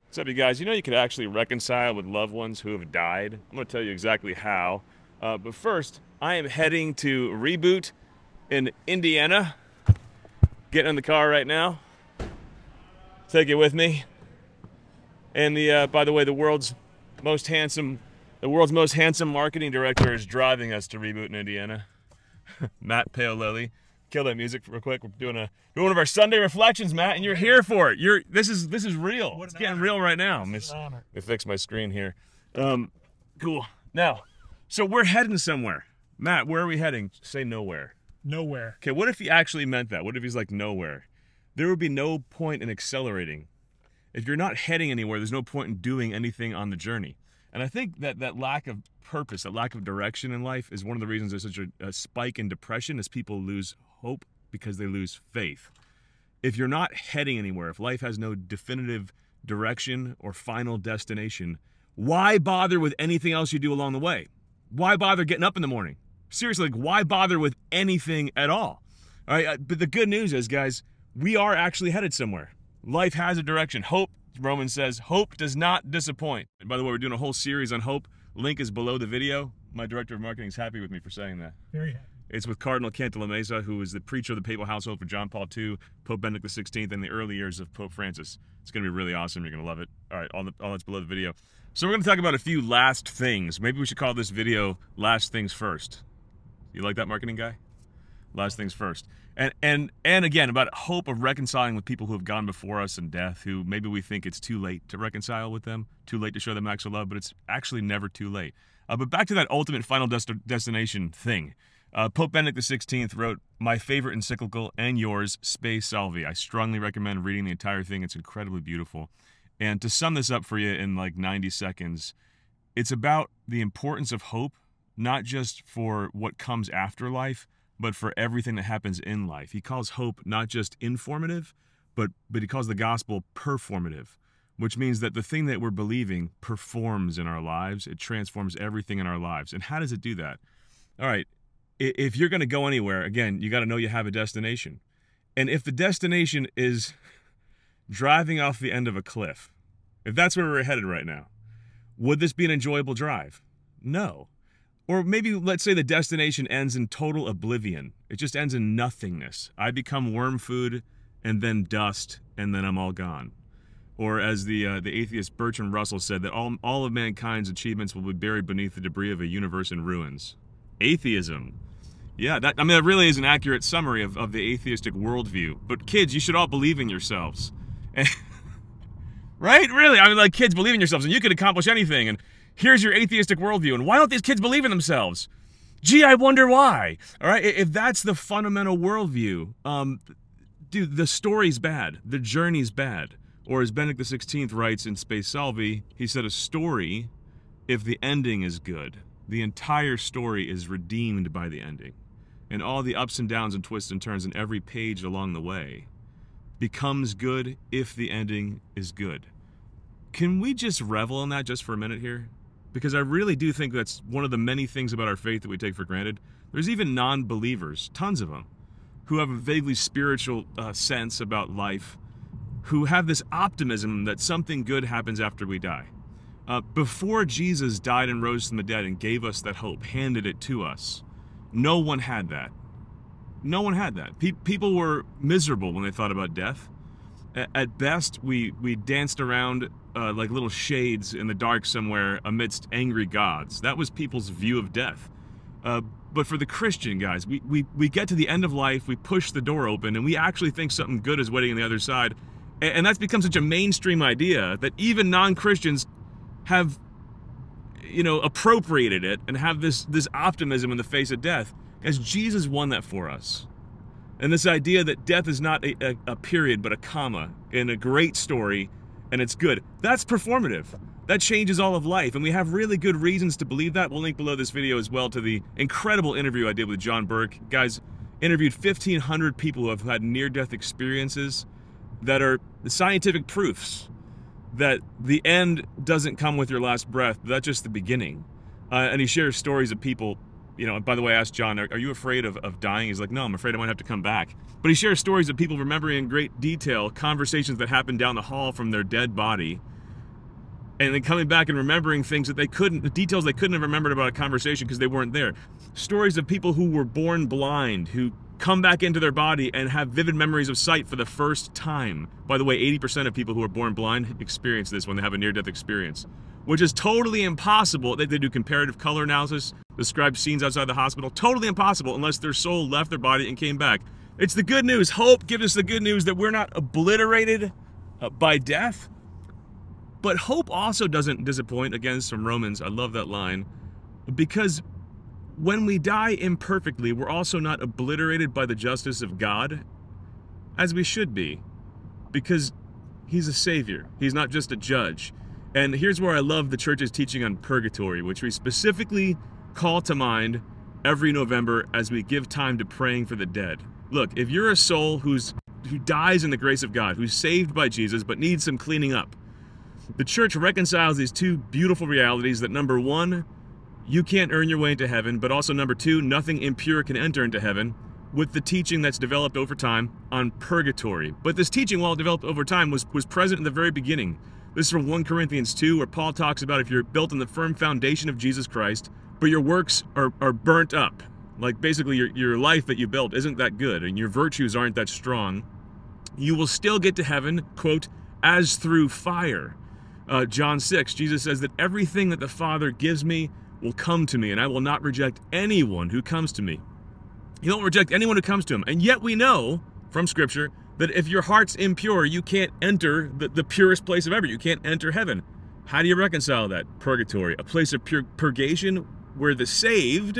What's up, you guys? You know you could actually reconcile with loved ones who have died. I'm going to tell you exactly how. But first, I am heading to Reboot in Indiana. Getting in the car right now. Take it with me. And by the way, the world's most handsome marketing director is driving us to Reboot in Indiana. Matt Paolelli. Kill that music real quick. We're doing one of our Sunday reflections, Matt, and you're here for it. This is real. It's getting real right now. Let me fix my screen here. Cool. Now, so we're heading somewhere. Matt, where are we heading? Say nowhere. Nowhere. Okay, what if he actually meant that? What if he's like nowhere? There would be no point in accelerating. If you're not heading anywhere, there's no point in doing anything on the journey. And I think that lack of purpose, that lack of direction in life is one of the reasons there's such a spike in depression, as people lose hope because they lose faith. If you're not heading anywhere, if life has no definitive direction or final destination, why bother with anything else you do along the way? Why bother getting up in the morning? Seriously, like, why bother with anything at all? All right, but the good news is, guys, we are actually headed somewhere. Life has a direction. Hope, Romans says, hope does not disappoint. And by the way, we're doing a whole series on hope. Link is below the video. My director of marketing is happy with me for saying that. Very happy. It's with Cardinal Cantalamessa, who was the preacher of the papal household for John Paul II, Pope Benedict XVI, and the early years of Pope Francis. It's going to be really awesome. You're going to love it. All right, all that's below the video. So we're going to talk about a few last things. Maybe we should call this video Last Things First. You like that, marketing guy? Last things first. And again, about hope of reconciling with people who have gone before us in death, who maybe we think it's too late to reconcile with them, too late to show them acts of love, but it's actually never too late. But back to that ultimate final destination thing. Pope Benedict XVI wrote my favorite encyclical and yours, Spe Salvi. I strongly recommend reading the entire thing. It's incredibly beautiful. And to sum this up for you in like 90 seconds, it's about the importance of hope, not just for what comes after life, but for everything that happens in life. He calls hope not just informative, but he calls the gospel performative, which means that the thing that we're believing performs in our lives. It transforms everything in our lives. And how does it do that? All right. If you're going to go anywhere, again, you got to know you have a destination. And if the destination is driving off the end of a cliff, if that's where we're headed right now, would this be an enjoyable drive? No. Or maybe let's say the destination ends in total oblivion. It just ends in nothingness. I become worm food and then dust and then I'm all gone. Or as the atheist Bertrand Russell said, that all of mankind's achievements will be buried beneath the debris of a universe in ruins. Atheism. Yeah, that really is an accurate summary of the atheistic worldview. But kids, you should all believe in yourselves. Right? Really? I mean, like, kids, believe in yourselves and you could accomplish anything. And here's your atheistic worldview. And why don't these kids believe in themselves? Gee, I wonder why. All right? If that's the fundamental worldview, dude, the story's bad. The journey's bad. Or as Benedict XVI writes in Spe Salvi, he said, a story, if the ending is good, the entire story is redeemed by the ending. And all the ups and downs and twists and turns in every page along the way becomes good if the ending is good. Can we just revel in that just for a minute here? Because I really do think that's one of the many things about our faith that we take for granted. There's even non-believers, tons of them, who have a vaguely spiritual sense about life, who have this optimism that something good happens after we die. Before Jesus died and rose from the dead and gave us that hope, handed it to us, no one had that. No one had that. People were miserable when they thought about death. At best, we danced around like little shades in the dark somewhere amidst angry gods. That was people's view of death. But for the Christian guys, we get to the end of life, we push the door open, and we actually think something good is waiting on the other side. And that's become such a mainstream idea that even non-Christians have, appropriated it and have this optimism in the face of death, as Jesus won that for us. And this idea that death is not a period but a comma in a great story, and it's good, that's performative. That changes all of life, and we have really good reasons to believe that. We'll link below this video as well to the incredible interview I did with John Burke. Guys, interviewed 1,500 people who have had near-death experiences that are the scientific proofs that the end doesn't come with your last breath, but that's just the beginning. And he shares stories of people, by the way, I asked John, are you afraid of dying? He's like, no, I'm afraid I might have to come back. But he shares stories of people remembering in great detail conversations that happened down the hall from their dead body and then coming back and remembering things that the details they couldn't have remembered about a conversation because they weren't there. Stories of people who were born blind, who come back into their body and have vivid memories of sight for the first time. By the way, 80% of people who are born blind experience this when they have a near-death experience, which is totally impossible. They do comparative color analysis, describe scenes outside the hospital. Totally impossible unless their soul left their body and came back. It's the good news. Hope gives us the good news that we're not obliterated by death. But hope also doesn't disappoint. Again, it's from Romans. I love that line. Because when we die imperfectly, we're also not obliterated by the justice of God, as we should be. Because he's a savior. He's not just a judge. And here's where I love the church's teaching on purgatory, which we specifically call to mind every November as we give time to praying for the dead. Look, if you're a soul who dies in the grace of God, who's saved by Jesus, but needs some cleaning up, the church reconciles these two beautiful realities that, number one, you can't earn your way into heaven, but also, number two, nothing impure can enter into heaven, with the teaching that's developed over time on purgatory. But this teaching, while it developed over time, was present in the very beginning. This is from 1 Corinthians 2, where Paul talks about if you're built on the firm foundation of Jesus Christ, but your works are burnt up. Like basically your life that you built isn't that good, and your virtues aren't that strong, you will still get to heaven, quote, as through fire. John 6, Jesus says that everything that the Father gives me will come to me, and I will not reject anyone who comes to me. He won't reject anyone who comes to him. And yet we know from Scripture that if your heart's impure, you can't enter the purest place of ever. You can't enter heaven. How do you reconcile that? Purgatory, a place of purgation where the saved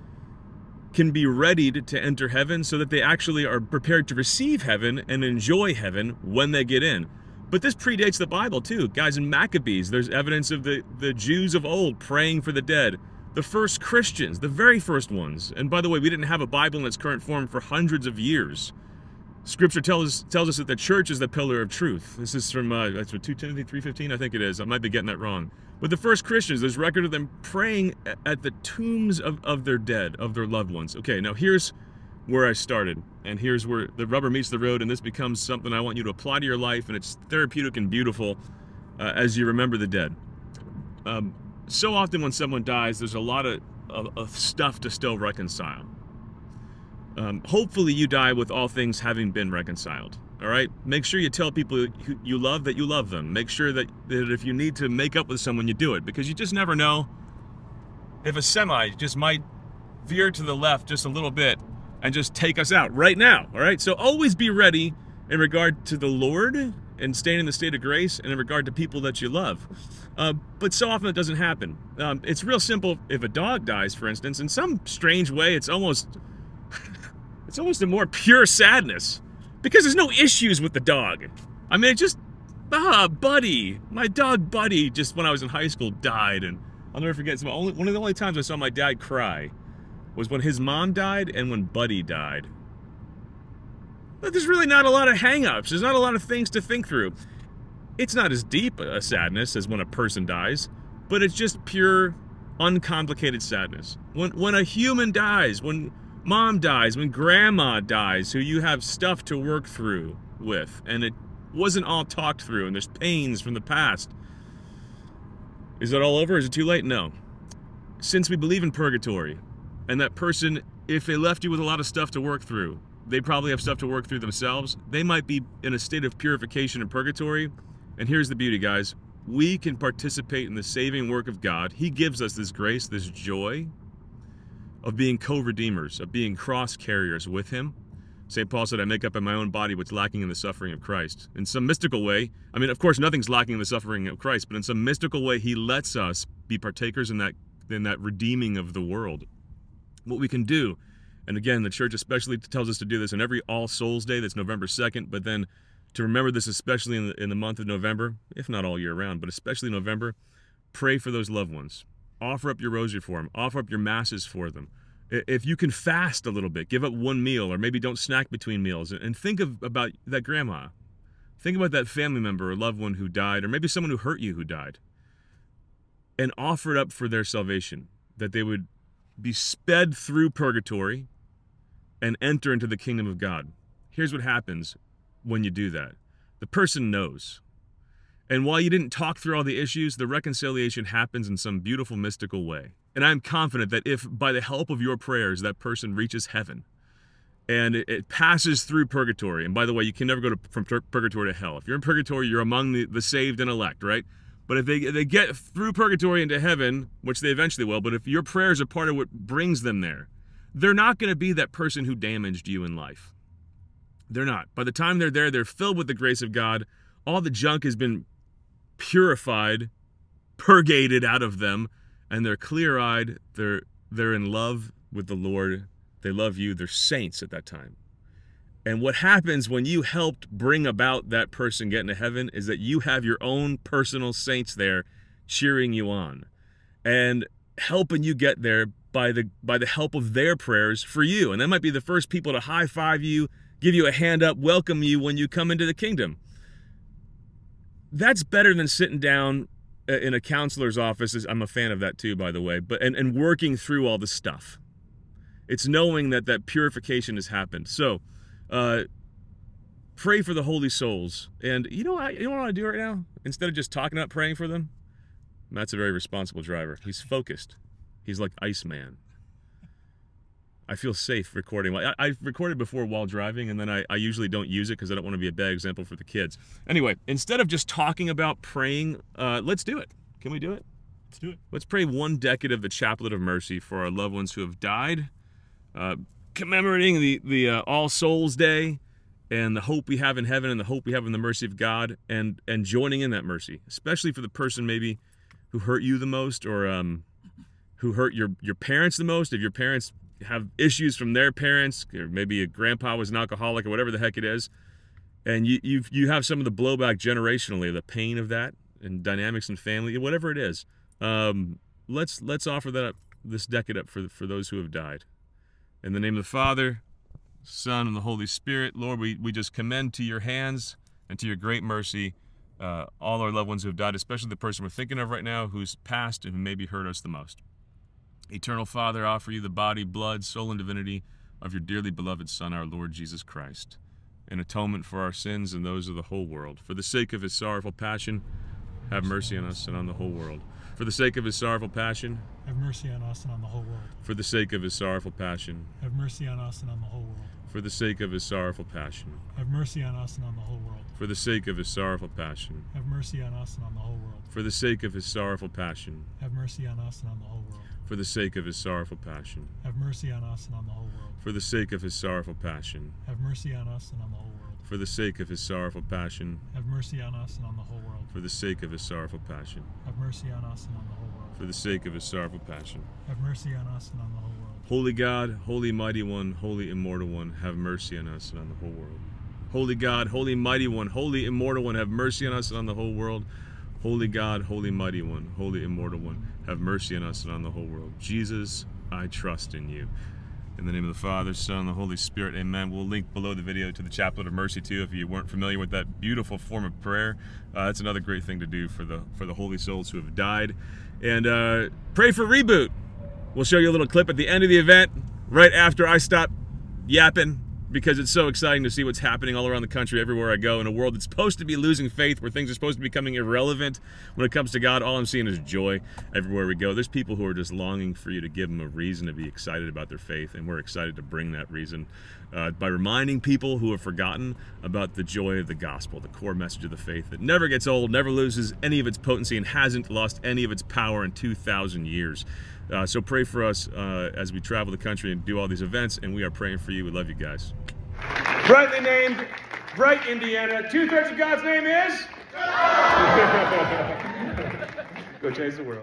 can be readied to enter heaven so that they actually are prepared to receive heaven and enjoy heaven when they get in. But this predates the Bible too. Guys, in Maccabees, there's evidence of the Jews of old praying for the dead. The first Christians, the very first ones. And by the way, we didn't have a Bible in its current form for hundreds of years. Scripture tells us that the church is the pillar of truth. This is from that's what, 2 Timothy 3:15, I think it is. I might be getting that wrong. But the first Christians, there's record of them praying at the tombs of their dead, of their loved ones. Okay, now here's where I started, and here's where the rubber meets the road, and this becomes something I want you to apply to your life, and it's therapeutic and beautiful as you remember the dead. So often when someone dies, there's a lot of stuff to still reconcile. Hopefully you die with all things having been reconciled. All right? Make sure you tell people you love that you love them. Make sure that if you need to make up with someone, you do it, because you just never know if a semi just might veer to the left just a little bit and just take us out right now. All right? So always be ready in regard to the Lord and staying in the state of grace, and in regard to people that you love. But so often it doesn't happen. It's real simple. If a dog dies, for instance, in some strange way, it's almost a more pure sadness, because there's no issues with the dog. I mean, it just, Buddy, my dog Buddy, just when I was in high school, died, and I'll never forget. One of the only times I saw my dad cry was when his mom died and when Buddy died. But there's really not a lot of hang-ups. There's not a lot of things to think through. It's not as deep a sadness as when a person dies, but it's just pure, uncomplicated sadness. When a human dies, when mom dies, when grandma dies, who you have stuff to work through with, and it wasn't all talked through, and there's pains from the past. Is it all over? Is it too late? No. Since we believe in purgatory, and that person, if they left you with a lot of stuff to work through, they probably have stuff to work through themselves. They might be in a state of purification in purgatory. And here's the beauty, guys. We can participate in the saving work of God. He gives us this grace, this joy of being co-redeemers, of being cross-carriers with him. St. Paul said, I make up in my own body what's lacking in the suffering of Christ. In some mystical way, I mean, of course, nothing's lacking in the suffering of Christ, but in some mystical way, he lets us be partakers in that redeeming of the world. What we can do, and again, the church especially tells us to do this on every All Souls Day, that's November 2nd, but then to remember this especially in the month of November, if not all year round, but especially November, pray for those loved ones. Offer up your rosary for them. Offer up your masses for them. If you can fast a little bit, give up one meal, or maybe don't snack between meals, and think about that grandma. Think about that family member or loved one who died, or maybe someone who hurt you who died, and offer it up for their salvation, that they would be sped through purgatory and enter into the kingdom of God. Here's what happens when you do that. The person knows. And while you didn't talk through all the issues, the reconciliation happens in some beautiful, mystical way. And I'm confident that if, by the help of your prayers, that person reaches heaven, and it passes through purgatory. And by the way, you can never go from purgatory to hell. If you're in purgatory, you're among the saved and elect, right? But if they get through purgatory into heaven, which they eventually will, but if your prayers are part of what brings them there, they're not going to be that person who damaged you in life. They're not. By the time they're there, they're filled with the grace of God. All the junk has been purified, purgated out of them, and they're clear-eyed. They're in love with the Lord. They love you. They're saints at that time. And what happens when you helped bring about that person getting to heaven is that you have your own personal saints there cheering you on and helping you get there by the help of their prayers for you. And that might be the first people to high-five you, give you a hand up, welcome you when you come into the kingdom. That's better than sitting down in a counselor's office. I'm a fan of that too, by the way, but and working through all the stuff. It's knowing that purification has happened. So pray for the holy souls. And you know what I want to do right now? Instead of just talking about praying for them, Matt's a very responsible driver. He's focused. He's like Iceman. I feel safe recording. I've recorded before while driving, and then I usually don't use it because I don't want to be a bad example for the kids. Anyway, instead of just talking about praying, let's do it. Can we do it? Let's do it. Let's pray one decade of the Chaplet of Mercy for our loved ones who have died, commemorating the All Souls Day and the hope we have in heaven and the hope we have in the mercy of God, and joining in that mercy, especially for the person maybe who hurt you the most, or who hurt your parents the most. If your parents have issues from their parents, or maybe a grandpa was an alcoholic or whatever the heck it is, and you have some of the blowback generationally, the pain of that and dynamics in family, whatever it is. Let's offer that up, this decade up for those who have died. In the name of the Father, Son, and the Holy Spirit, Lord, we just commend to your hands and to your great mercy all our loved ones who have died, especially the person we're thinking of right now who's passed and who maybe hurt us the most. Eternal Father, I offer you the body, blood, soul, and divinity of your dearly beloved Son, our Lord Jesus Christ, in atonement for our sins and those of the whole world. For the sake of his sorrowful passion, have mercy on us and on the whole world. For the sake of his sorrowful passion, have mercy on us and on the whole world. For the sake of his sorrowful passion, have mercy on us and on the whole world. For the sake of his sorrowful passion, have mercy on us and on the whole world. For the sake of his sorrowful passion, have mercy on us and on the whole world. For the sake of his sorrowful passion, have mercy on us and on the whole world. For the sake of his sorrowful passion, have mercy on us and on the whole world. For the sake of his sorrowful passion, have mercy on us and on the whole world. For the sake of his sorrowful passion, have mercy on us and on the whole world. For the sake of his sorrowful passion, have mercy on us and on the whole world. For the sake of his sorrowful passion, have mercy on us and on the whole world. Holy God, holy mighty one, holy immortal one, have mercy on us and on the whole world. Holy God, holy mighty one, holy immortal one, have mercy on us and on the whole world. Holy God, holy mighty one, holy immortal one, have mercy on us and on the whole world. Jesus, I trust in you. In the name of the Father, Son, and the Holy Spirit, amen. We'll link below the video to the Chaplet of Mercy too, if you weren't familiar with that beautiful form of prayer. That's another great thing to do for the holy souls who have died. And pray for Reboot. We'll show you a little clip at the end of the event, right after I stop yapping, because it's so exciting to see what's happening all around the country, everywhere I go, in a world that's supposed to be losing faith, where things are supposed to be becoming irrelevant when it comes to God. All I'm seeing is joy everywhere we go. There's people who are just longing for you to give them a reason to be excited about their faith, and we're excited to bring that reason by reminding people who have forgotten about the joy of the gospel, the core message of the faith that never gets old, never loses any of its potency, and hasn't lost any of its power in 2,000 years. So pray for us as we travel the country and do all these events, and we are praying for you. We love you guys. Brightly named Bright, Indiana. 2/3 of God's name is? Go change the world.